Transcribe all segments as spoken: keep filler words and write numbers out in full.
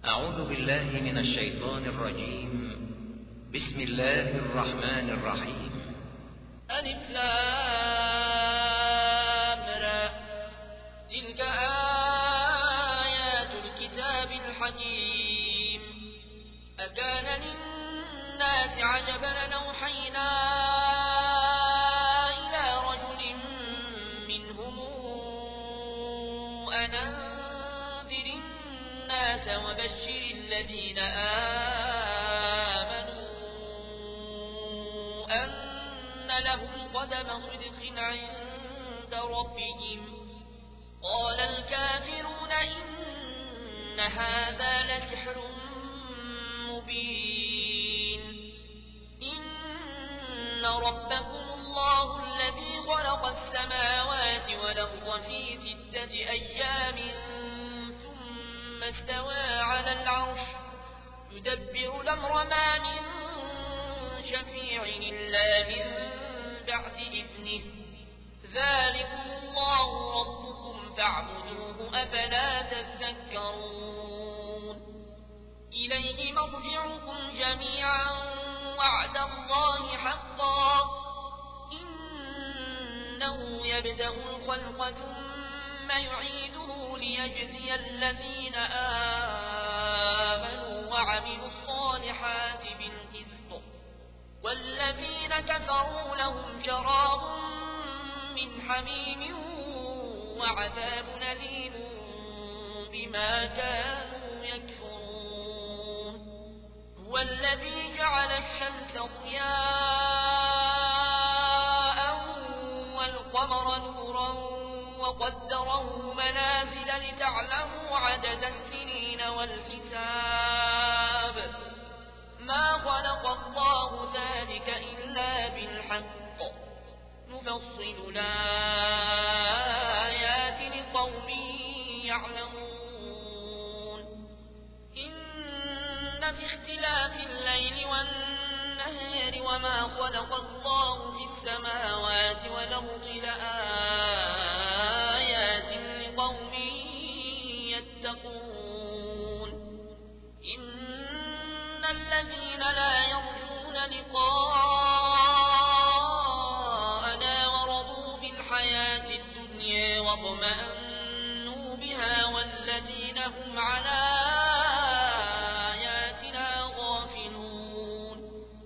أعوذ بالله من الشيطان الرجيم. بسم الله الرحمن الرحيم. ألف لام را. تلك آيات الكتاب الحكيم. أكان للناس عجبا أن أوحينا إلى رجل منهم أن أنذر الناس وبشر الذين آمنوا أن لهم قدم صدق عند ربهم. قال الكافرون إن هذا لسحر مبين. إن ربكم الله الذي خلق السماوات والأرض في ستة أيام ثم استوى على العرش يدبر الأمر ما من شفيع إلا من بعد إذنه. ذلكم الله ربكم فاعبدوه أفلا تذكرون. إليه مرجعكم جميعا وعد الله حقا. إنه يبدأ الخلق ثم يعيده ليجزي الذين آمنوا وعملوا الصالحات بالقسط والذين كفروا لهم شراب من حميم وعذاب أليم بما كانوا يكفرون. هو الذي جعل الشمس ضياء والقمر نورا وقدره منازل لتعلموا عدد السنين والحساب. ما خلق الله ذلك إلا بالحق. نفصل الآيات لقوم يعلمون. إن في اختلاف الليل والنهار وما خلق الله في السماوات والأرض لآيات لقوم يتقون. إن الذين لا يرجون لقاءنا ورضوا بالحياة الدنيا واطمأنوا بها والذين هم على آياتنا غافلون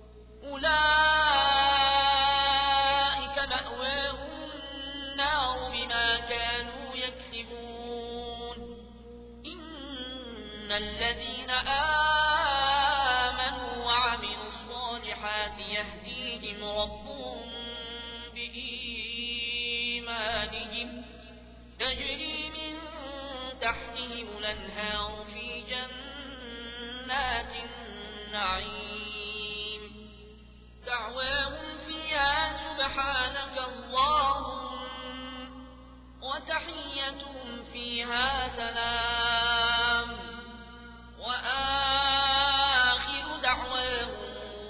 أولئك مأواهم النار بما كانوا يكسبون. إن الذين آمنوا وعملوا الصالحات يهديهم ربهم بإيمانهم تجري من تحتهم الأنهار في جنات النعيم. دعواهم فيها سبحانك اللهم وتحيتهم فيها سلام وآخر دعواهم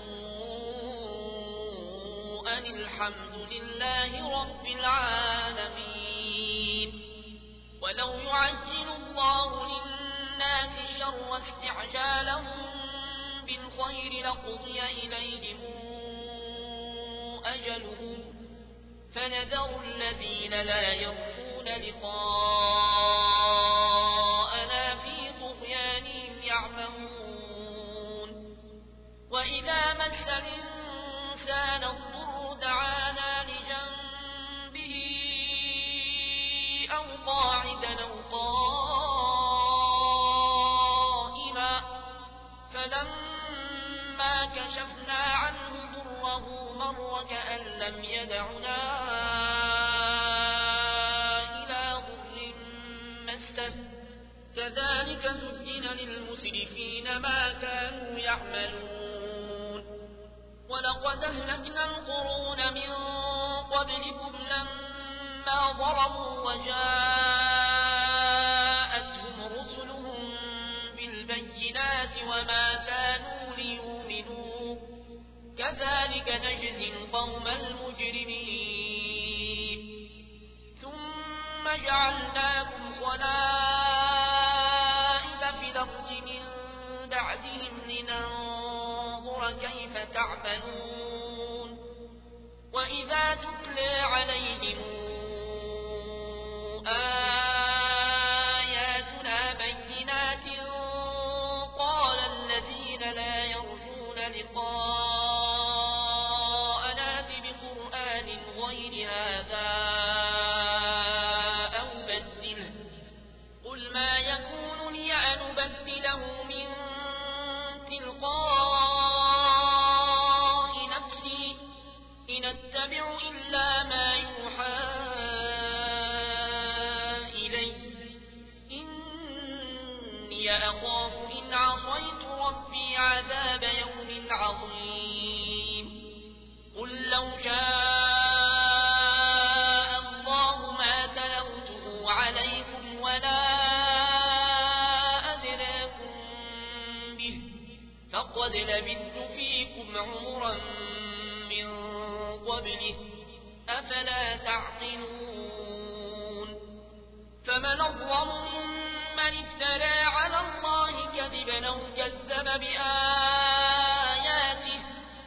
أن الحمد لله رب العالمين. ولو يعجل الله للناس الشر استعجالهم بالخير لقضي إليهم أجلهم فنذر الذين لا يرجون لقاءنا في طغيانهم يعمهون. وإذا مس الإنسان الضر دعانا لجنبه أو قاعدا أو قائما فلما كشفنا عنه ضره مر كأن لم يدعنا إلى ضر مسه. كذلك زين للمسرفين ما كانوا يعملون. ولقد أهلكنا القرون من قبلكم لما ظلموا وجاءتهم رسلهم بالبينات وما كانوا ليؤمنوا. كذلك نجزي القوم المجرمين. ثم جعلناكم خلائف في الأرض من من بعدهم لننظر كيف تعملون وإذا تتلى عليهم آياتنا بينات قال الذين لا يرجون لقاءنا بقرآن غير هذا أو بدله قل ما يكون لي أن أبدله من تلقاء نفسي إن أتبع إلا ما يوحى إلي إني أخاف إن عصيت ربي عذاب يوم عظيم قل لو شاء الله ما تلوته عليكم ولا أدراكم به فقد لبثت فيكم عمرا من قبله أفلا تعقلون فمن أظلم ممن افترى على الله كذبا أو كذب بآياته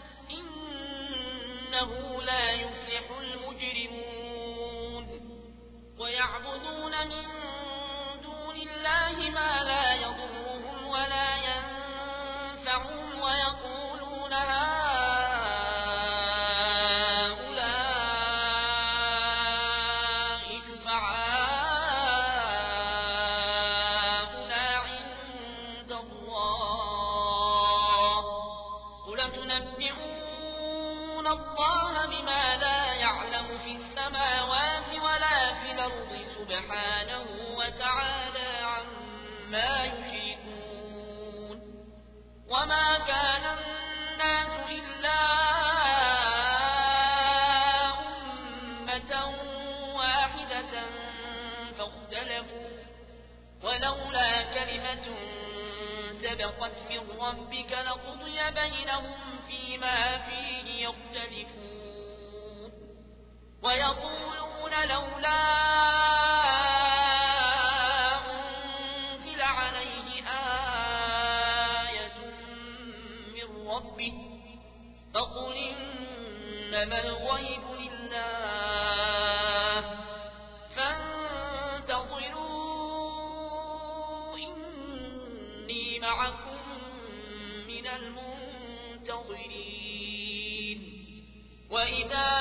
إنه لا يفلح المجرمون ويعبدون من دون الله ما لا يضرهم ولا ينفعهم ويقولون هؤلاء شفعاؤنا عند الله قل تنبئون الله بما لا يعلم في السماوات ولا في الأرض سبحانه وتعالى عما يشركون وما كان الناس إلا أمة واحدة فاختلفوا ولولا كلمة سبقت من ربك لقضي بينهم فيما فيه يختلفون ويقولون لولا أنزل عليه آية من ربه فقل إنما الغيب لله فانتظروا إني معكم من المنتظرين وإذا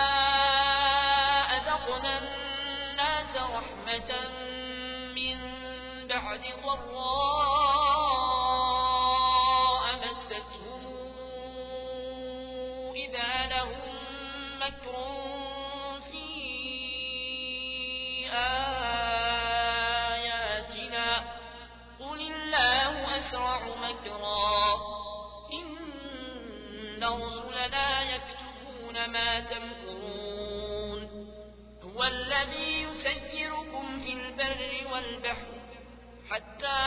أذقنا الناس رحمة من بعد ضراء مستهم إذا لهم مكر في آياتنا قل الله أسرع مكرا إن رسلنا يكتبون ما تمكرون هو الذي يسيركم في البر والبحر حتى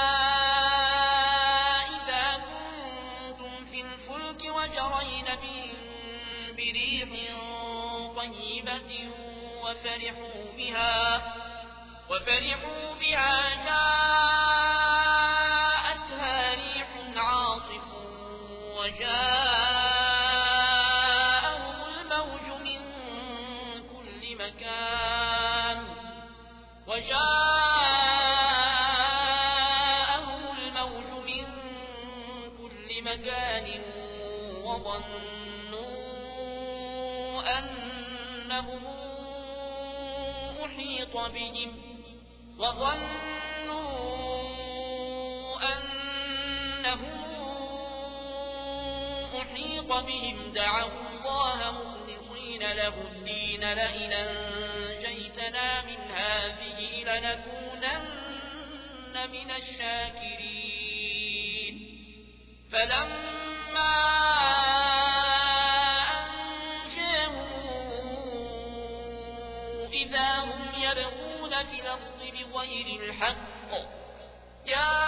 إذا كنتم في الفلك وجرين بهم بريح طيبة وفرحوا بها وفرحوا بها جاءتها ريح عاصف وجاءهم الموج من كل مكان وجاءهم الموج من كل مكان وظنوا أنهم أحيط بهم وظنوا أنهم أحيط بهم دعوا الله مخلصين له الدين لئن أنجيتنا من هذه لنكونن من الشاكرين فلما أنجاهم إذا هم يبغون في الأرض بغير الحق يا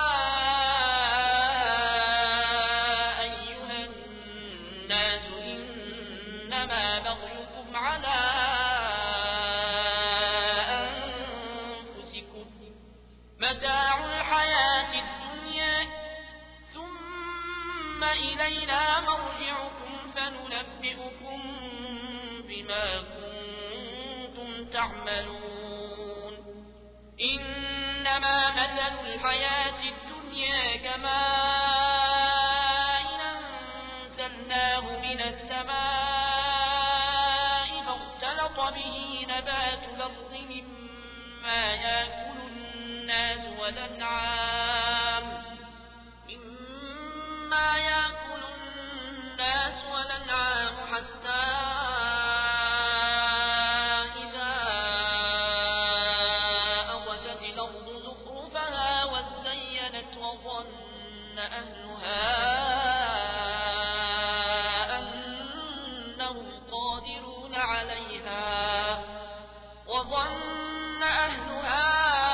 أيها الناس إنما بغيكم على أنفسكم متاع الحياة الدنيا إلينا مرجعكم فننبئكم بما كنتم تعملون إنما مثل الحياة الدنيا كماء أنزلناه من السماء فاختلط به نبات الأرض مما يأكل الناس والأنعام مما يأكل الناس والأنعام حتى إذا أخذت الأرض زخرفها وزينت وظن أهلها أنهم قادرون عليها وظن أهلها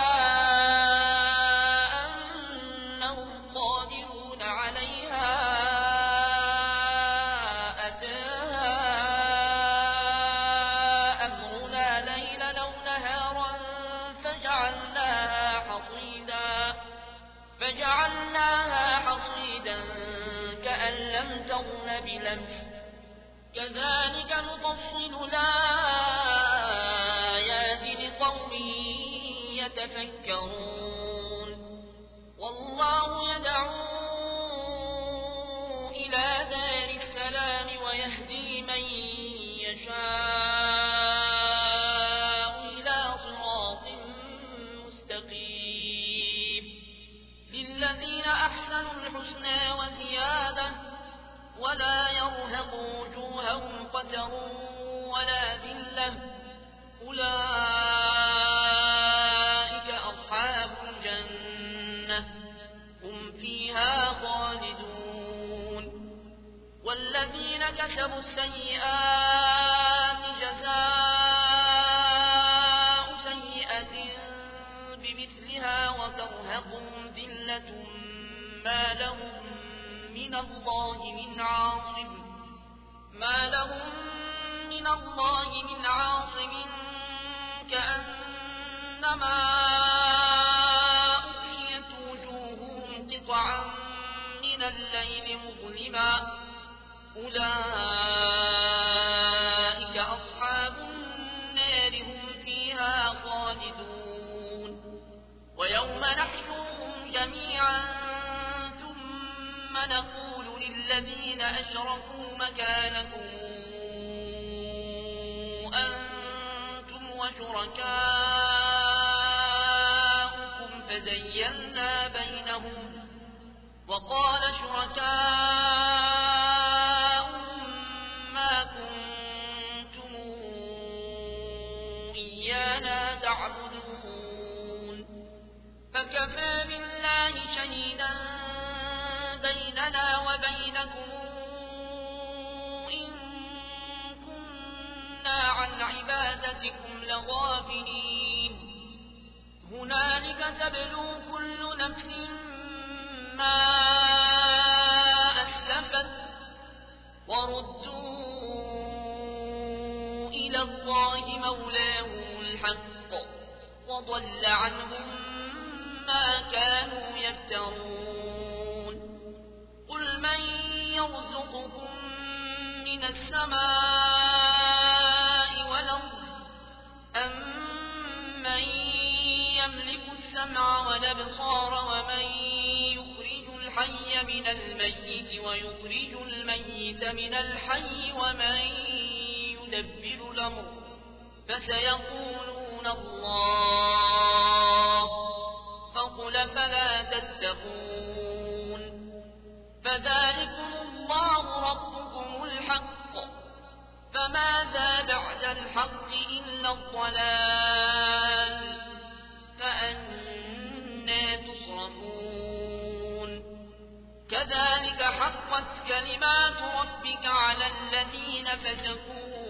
فجعلناها حصيدا كأن لم تغن بلمس كذلك نفصل الآيات لقوم يتفكرون والله يدعو إلى دار السلام ويهدي من يشاء إلى صراط مستقيم للذين أحسنوا الحسنى وزيادة ولا يرهق وجوههم قتر ولا ذلة أولئك أصحاب الجنة هم فيها خالدون والذين كسبوا السيئات جزاء سيئة بمثلها وترهقهم ذلة ما لهم من الله من عاصم ما لهم من الله من عاصم كأنما أغشيت وجوههم قطعا من الليل مظلما أولئك أصحاب النار هم فيها خالدون ويوم نحشرهم جميعا ثم نقول للذين أشركوا مكانكم أنتم وشركاؤكم فزيّلنا بينهم وقال شركاؤهم ما كنتم إيانا تعبدون فكفى بالله شهيدا بيننا وبينكم إن كنا عن عبادتكم لغافلين هنالك تبلو كل نفس ما أسلفت وردوا إلى الله مولاهم الحق وضل عنهم ما كانوا يفترون قل من يرزقكم من السماء والأرض أم من يملك السمع والأبصار ومن يخرج الحي من الميت ويخرج الميت من الحي ومن يدبر الأمر فسيقولون الله فقل فلا تتقون فذلكم الله ربكم الحق فماذا بعد الحق إلا الضلال فأنى تصرفون كذلك حقت كلمات ربك على الذين فسقوا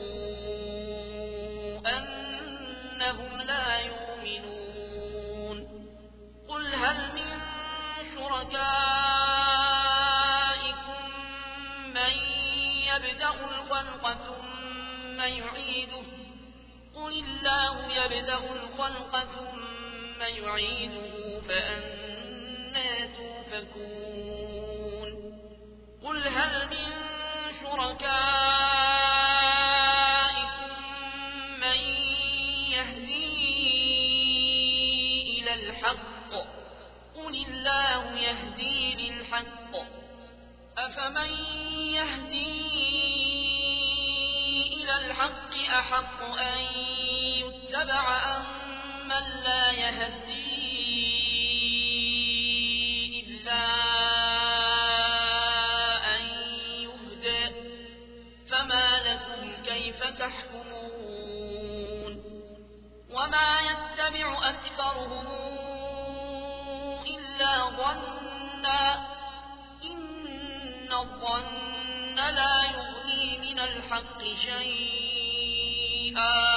أنهم لا يؤمنون قل هل من شركائكم من يبدأ الخلق ثم يعيده قل الله يبدأ الخلق ثم يعيده فأنى تؤفكون قل هل من شركائكم من يهدي إلى الحق قل الله يهدي للحق أفمن يهدي إلى الحق أحق أن يتبع أم من لا يهدي إلا أن يهدى فما لكم كيف تحكمون وما يتبع أكثرهم إلا ظنا إن الظن لا يغني من الحق شيئا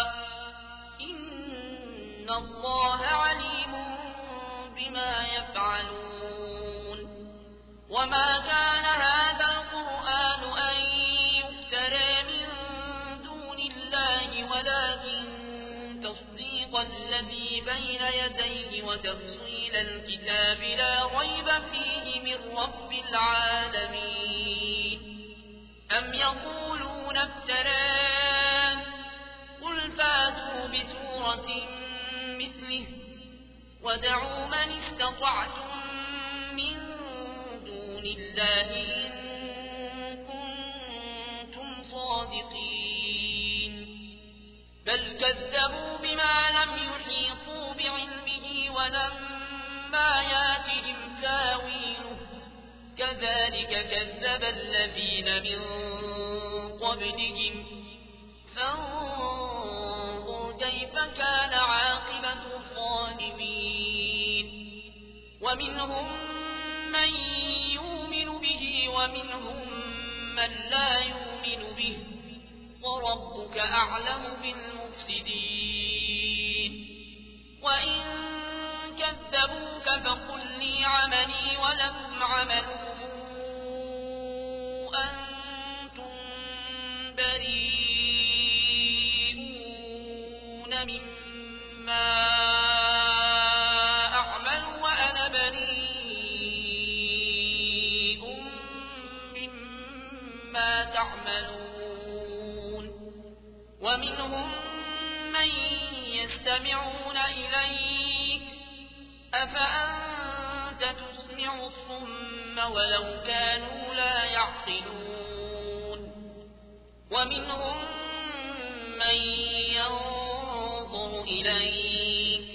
إن الله عليم بما يفعلون وما كان هذا القرآن أن يفترى من دون الله ولكن تصديق الذي بين يديه وتفصيل الكتاب لا ريب فيه من رب العالمين أم يقولون افتراه قل فاتوا بسورة مثله ودعوا من استطعتم من دون الله إن كنتم صادقين بل كذبوا بما لم يحيطوا بعلمه ولما ياتهم تاويله كذلك كذب الذين من قبلهم فانظر كيف كان عاقبة الظالمين ومنهم من يؤمن به ومنهم من لا يؤمن به وربك أعلم بالمفسدين وإن كذبوك فقل لي عملي ولكم عملكم أنتم بريئون مما أعمل وأنا بريء مما تعملون ومنهم من يستمعون إليك أفأنت تسمع الصم ولو كانوا لا يعقلون ومنهم من ينظر إليك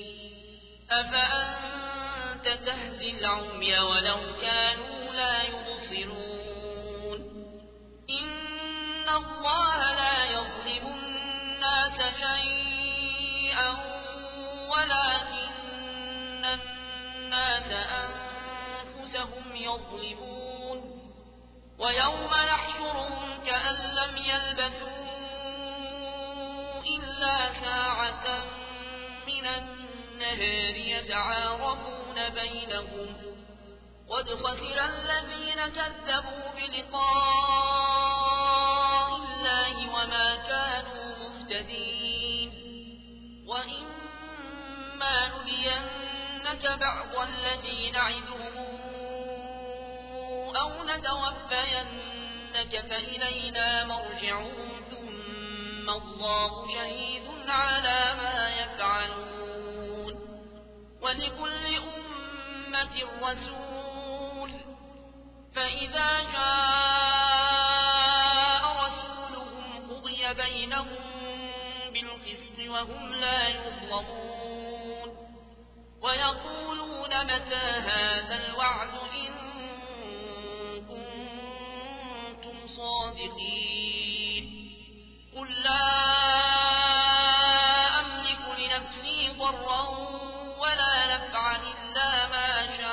أفأنت تهدي العمي ولو كانوا لا يبصرون إن الله لا يظلم الناس شيئا ولكن الناس أنفسهم يظلمون ويوم نحشرهم كأن لم يلبثوا إلا ساعة من النهار يتعارفون بينهم قد خسر الذين كذبوا بلقاء الله وما كانوا مهتدين وإما نرينك بعض الذي نعدهم أو نتوفينك فإلينا مرجعهم ثم الله شهيد على ما يفعلون ولكل أمة رسول فإذا جاء رسولهم قضي بينهم بالقسط وهم لا يظلمون ويقولون متى هذا الوعد إن كنتم صادقين قل لا أملك لنفسي ضرا ولا نفعا إلا ما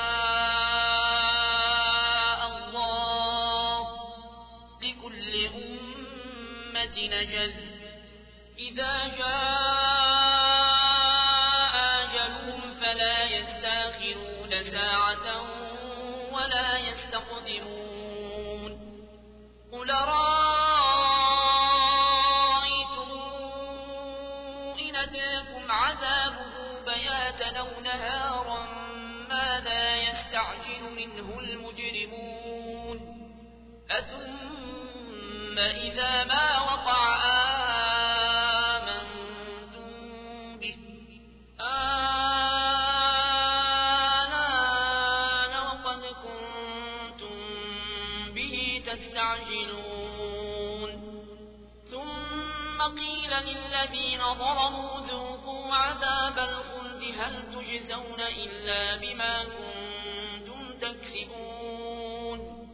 شاء الله لكل أمة نجل إذا جاء أجلهم فلا يستأخرون ساعة ولا يستقدمون قل رأيتم إن أتاكم عذابه بياتا أو نهارا ماذا يستعجل منه المجرمون أثم إذا ما وقع آمنتم به آلآن وقد كنتم به تستعجلون ثم قيل للذين ظلموا ذوقوا عذاب الخلد هل تجزون إلا بما كنتم تكسبون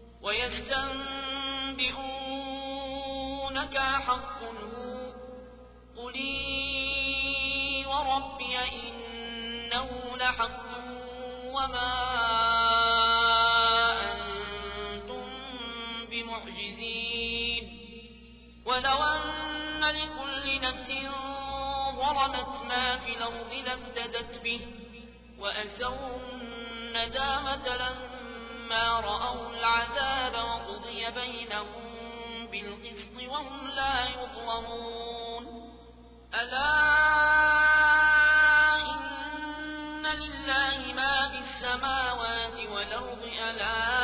ويستنبئونك حق هو قل إي وربي إنه لحق وما أنتم بمعجزين ولو أن لكل نفس ظلمت ما في الأرض لافتدت به وأسروا الندامة لما رأوا العذاب وقضي بينهم بالقسط وهم لا يظلمون ألا إن لله ما في السماوات والأرض ألا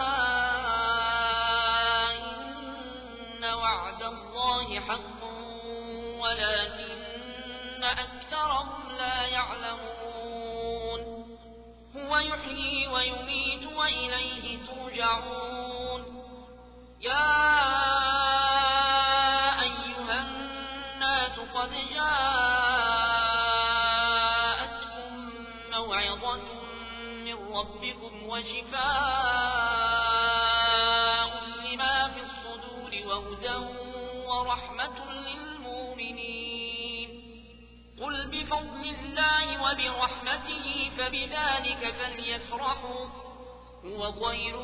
إن وعد الله حق ولكن أكثرهم لا يعلمون هو يحيي ويميت وإليه ترجعون يا أيها الناس قد جاءتكم موعظة من ربكم وشفاء لما في الصدور وهدى ورحمة للمؤمنين قل بفضل الله وبرحمته فبذلك فليفرحوا هو خير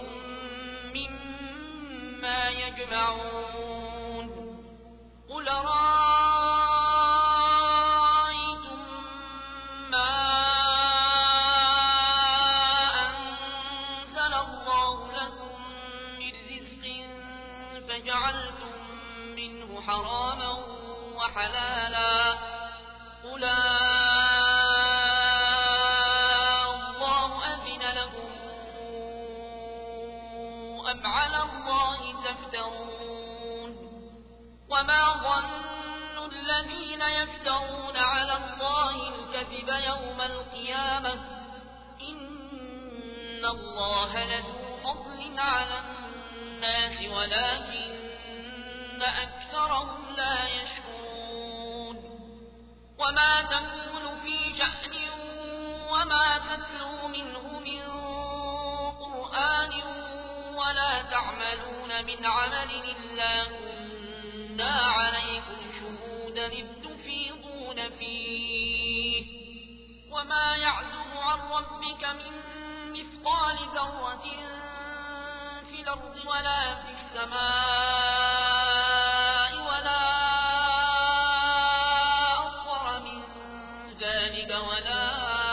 مما يجمعون قل رأيتم ما أنزل الله لكم من رزق فجعلتم منه حراما وحلالا قل الله أذن لكم أم على الله تفترون وما ظن الذين يفترون على الله الكذب يوم القيامة إن الله لذو فضل على الناس ولكن أكثرهم لا يشكرون وما تكون في شأن وما تتلو منه من قرآن ولا تعملون من عمل إلا كنا عليكم شهودا إذ تفيضون فيه وما يعزب عن ربك من مثقال ذرة في الأرض ولا في السماء ولا أصغر من ذلك ولا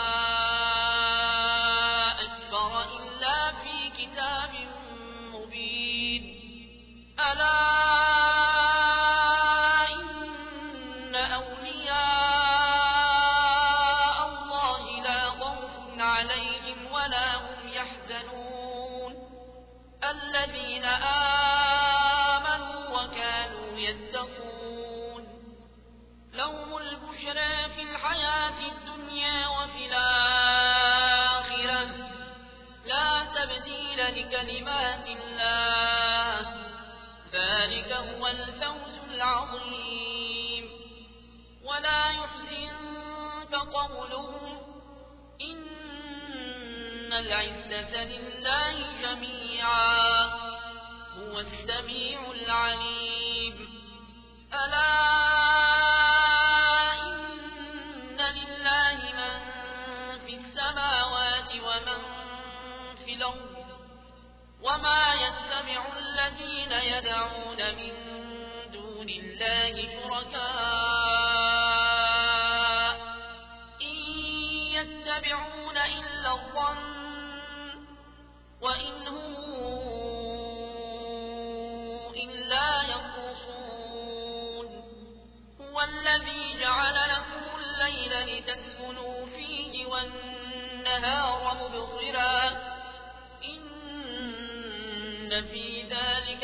أكبر إلا في كتاب مبين ألا إن أولياء الله لا خوف عليهم ولا هم يحزنون الذين آمنوا وكانوا يتقون لهم البشرى في الحياة الدنيا وفي الآخرة لا تبديل لكلمات الله ذلك هو الفوز العظيم ولا يحزنك قولهم إن العزة لله جميعا هو السميع العليم ألا إن لله من في السماوات ومن في الأرض وما يتبع الذين يدعون من دون الله شركاء إن يتبعون إلا الظن وإن هم إلا يخرصون هو الذي جعل لكم الليل لتسكنوا فيه والنهار مبصرا إن إن في ذلك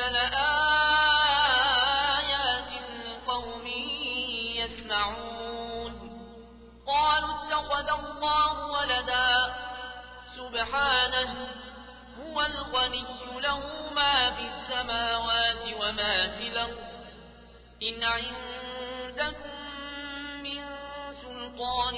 لآيات لقوم يسمعون قالوا اتخذ الله ولدا سبحانه هو الغني له ما في السماوات وما في الأرض إن عندكم من سلطان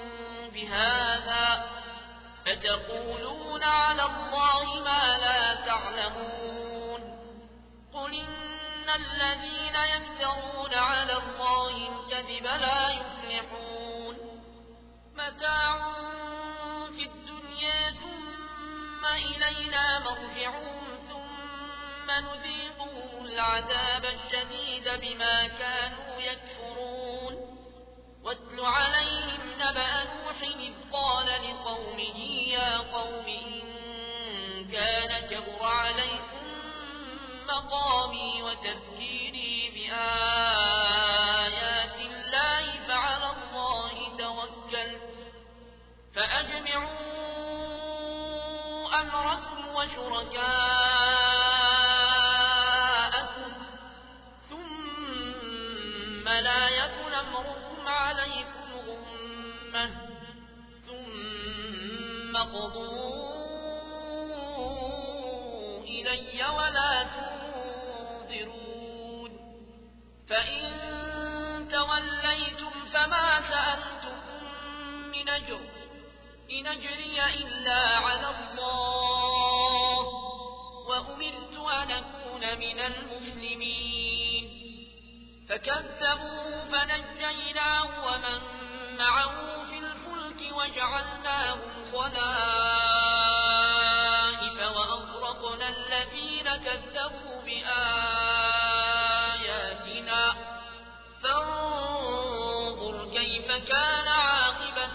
بهذا فتقولون على الله ما لا تعلمون قل إن الذين يفترون على الله الكذب لا يفلحون متاع في الدنيا ثم إلينا مرجعهم ثم نذيقهم العذاب الشديد بما كانوا يكفرون واتل عليهم نبأ نوح إذ قال لقومه يا قوم إن كان كبر عليكم مقامي وتذكيري بآيات الله فعلى الله توكلت فأجمعوا أمركم وشركاءكم ثم لا يكن أمركم عليكم غمة ثم قضوا إلي ولا تنظرون فإن توليتم فما سألتكم من أجر إن أجري إلا على الله وأمرت أن أكون من المسلمين فكذبوه فنجيناه ومن معه في الفلك وجعلناهم خلائف وأغرقنا الذين كذبوا بآياتنا فانظر كيف كان عاقبة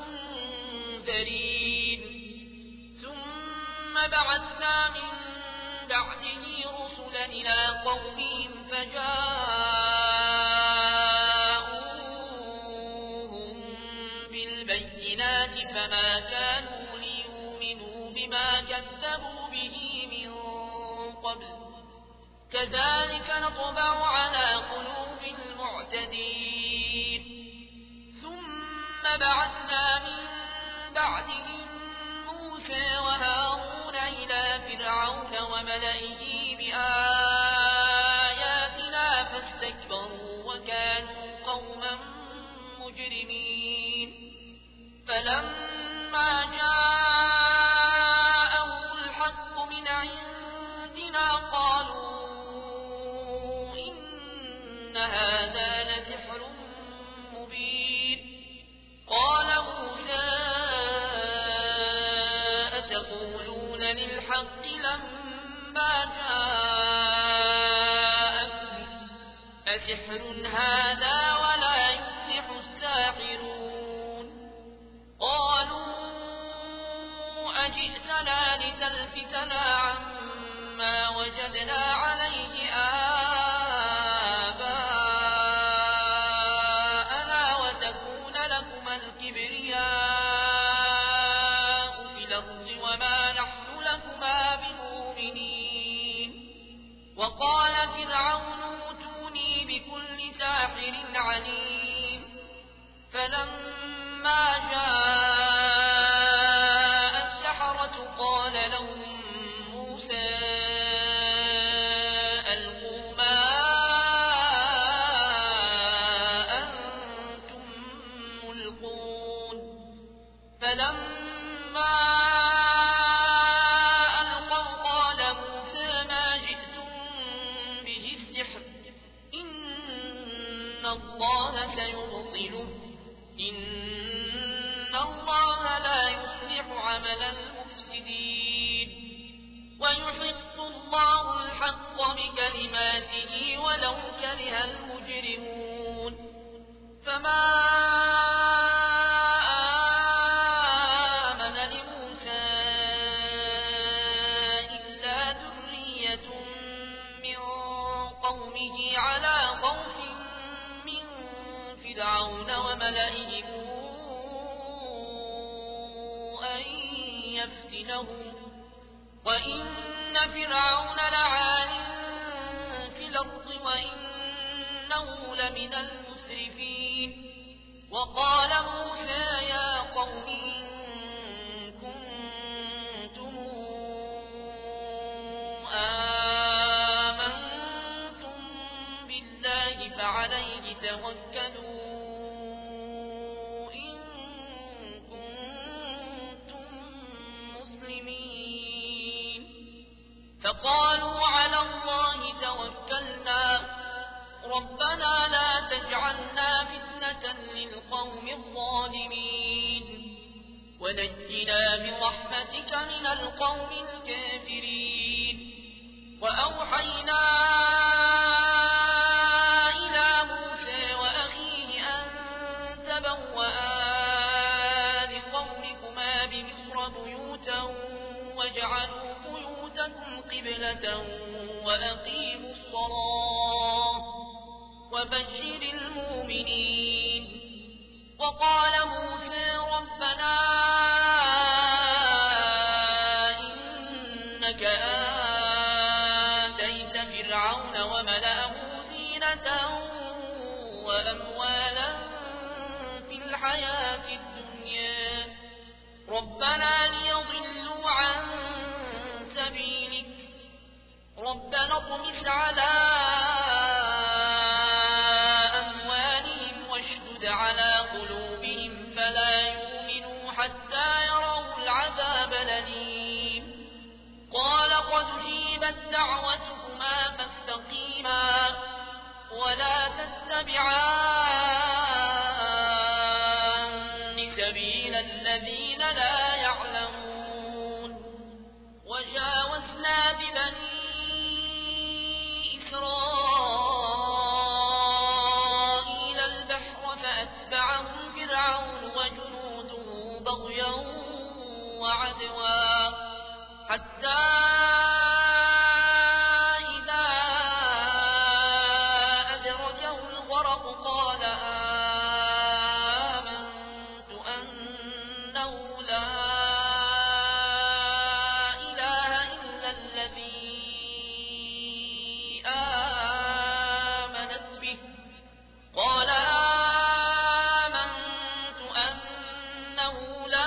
المنذرين ثم بعثنا من بعده رسلا إلى قومهم فجاءوهم بالبينات فما كانوا ليؤمنوا بما كذبوا به من قبل كذلك نطبع على قلوب المعتدين ثم بعثنا من بعدهم موسى وهارون إلى فرعون وملئه بآياتنا فاستكبروا وكانوا قوما مجرمين فلما جاءهم الحق من عندنا قالوا إن هذا لسحر مبين قال موسى أتقولون للحق لما جاءكم أسحر هذا ولا يفلح الساحرون قالوا أجئتنا لتلفتنا عما وجدنا عليه آباءنا وتكون لكما الكبرياء في الأرض وما نحن لكما بمؤمنين وقال فرعون ائتوني بكل ساحر عليم فلما جاء السحرة قال لهم موسى ألقوا ما أنتم ملقون فلما ألقوا قال موسى ما جئتم به السحر إن الله سيبطله إن الله لا يصلح عمل المفسدين ويحق الله الحق بكلماته ولو كره المجرمون فما آمن لموسى إلا ذرية من قومه على خوف من فرعون وملئهم أن يفتنهم وإن فرعون لعال في الأرض وإنه لمن المسرفين وقال موسى يا قوم إن كنتم آمنتم بالله فعليه توكلوا إن كنتم مسلمين فقالوا على الله توكلنا ربنا لا تجعلنا فتنة للقوم الظالمين ونجنا برحمتك من القوم الكافرين وأوحينا إلى موسى وأخيه أن تبوأ لقومكما بمصر بيوتا واجعلوا بيوتكم قبلة وأقيموا الصلاة وبشر المؤمنين وقال موسى ربنا إنك آتيت فرعون وملأه زينة وأموالا في الحياة الدنيا ربنا ليضلوا عن سبيلك ربنا اطمس على على قلوبهم فلا يؤمنوا حتى يروا العذاب الأليم قال قد جيبت دعوتكما فاستقيما ولا تتبعان سبيل الذين لا يعلمون وجاوزنا ببني وعدوا حتى إذا أدركه الغرق قال آمنت أنه لا إله إلا الذي آمنت به قال آمنت أنه لا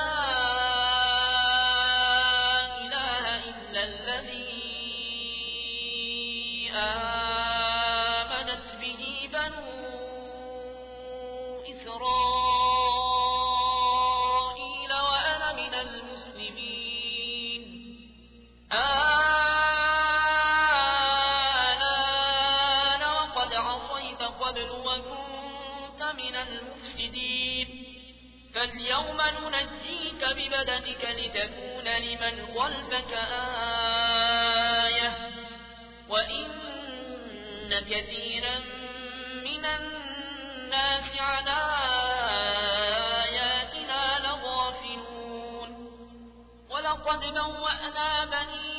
آمنت به بنو إسرائيل وأنا من المسلمين آلآن وقد عصيت قبل وكنت من المفسدين فاليوم ننجيك ببدنك لتكون لمن خلفك آية وإن كثيرا من الناس على آياتنا لغافلون ولقد بوأنا بني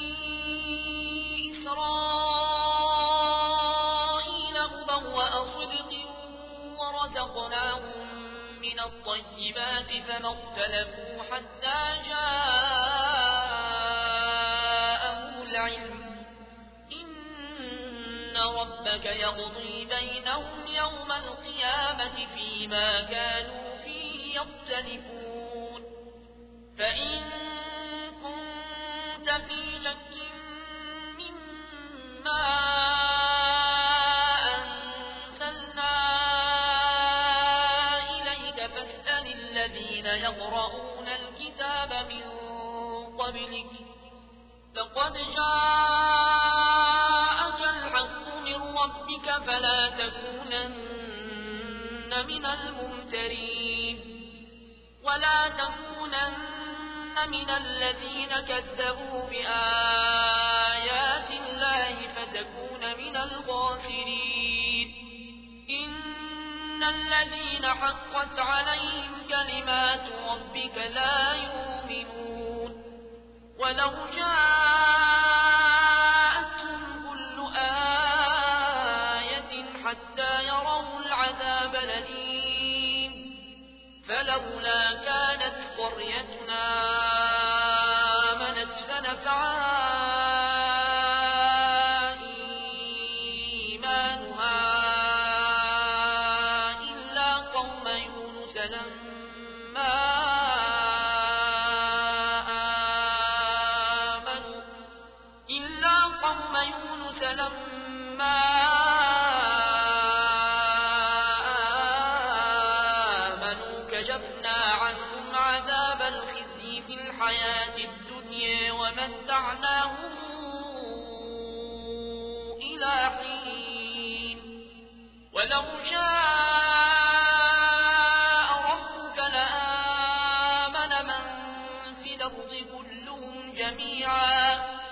إسرائيل مبوأ صدق ورزقناهم من الطيبات فما اختلفوا حتى جاءهم العلم ربك يقضي بينهم يوم القيامة فيما كانوا فيه يختلفون فإن كنت في شك مما أنزلنا إليك فاسأل الذين يقرؤون الكتاب من قبلك لقد جاءك الحق ربك فلا تكونن من الممترين ولا تكونن من الذين كذبوا بآيات الله فتكون من الخاسرين إن الذين حقت عليهم كلمات ربك لا يؤمنون ولو جاءتهم كل آية حتى يروا العذاب الأليم فلولا كانت قريتنا آمنت فنفعها قوم يونس لما آمنوا كشفنا عنهم عذاب الخزي في الحياة الدنيا ومتعناهم إلى حين ولو شاء ربك لآمن من في الأرض كلهم جميعا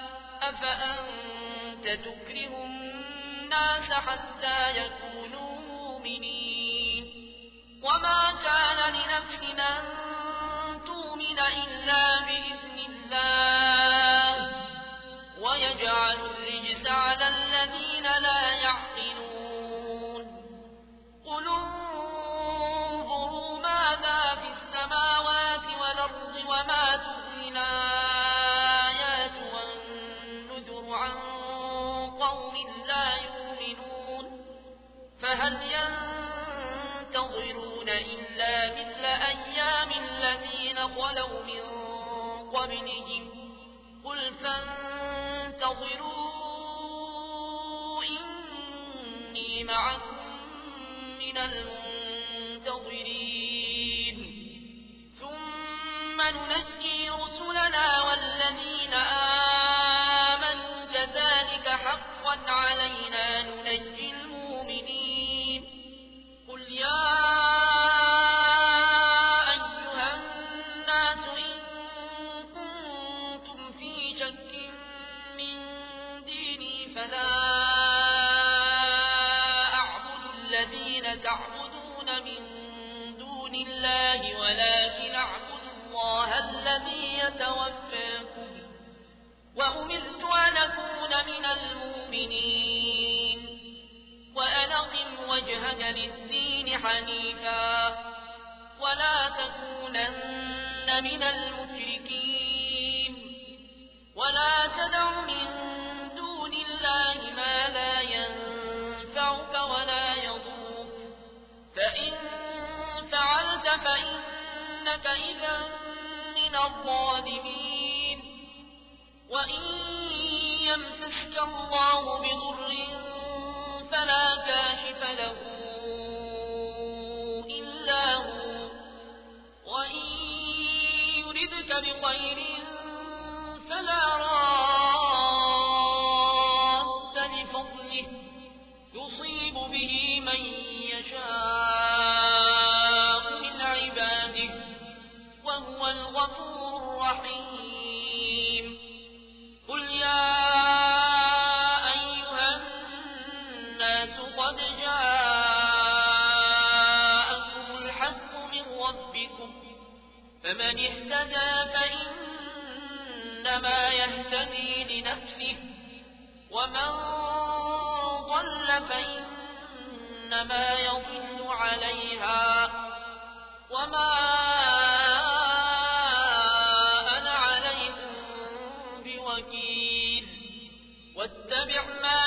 أفأنت تكره الناس حتى يكونوا مؤمنين وما كان لنفس أن تؤمن إلا بإذن الله ويجعل الرجس على الذين لا يعقلون قل انظروا ماذا في السماوات والأرض وما تغني الآيات والنذر عن قوم لا يؤمنون فهل ينتظرون إلا مثل أيام الذين خلوا من قبلهم قل فانتظروا إني معكم من المنتظرين ثم ننجي رسلنا والذين آمنوا كذلك حقا علينا ننجي المؤمنين قل يا أيها الناس إن كنتم في شك من ديني فلا أعبد الذين تعبدون من دون الله ولكن أعبد الله الذي يتوفاكم وأمرت أن أكون من المؤمنين وأن أقم وجهك للدين حنيفا ولا تكونن من المشركين ولا تدع من دون الله ما لا ينفعك ولا يضرك فإن فعلت فإنك إذا من الظالمين وإن يمسسك الله بضر فلا كاشف له إلا هو وإن يردك بخير فلا راد لفضله يصيب به من يشاء من عباده وهو الغفور الرحيم قل يا أيها الناس قد جاءكم الحق من ربكم فمن اهتدى فإنما يهتدي لنفسه ومن ضل فإنما يضل عليها وما أنا عليكم بوكيل واتبع ما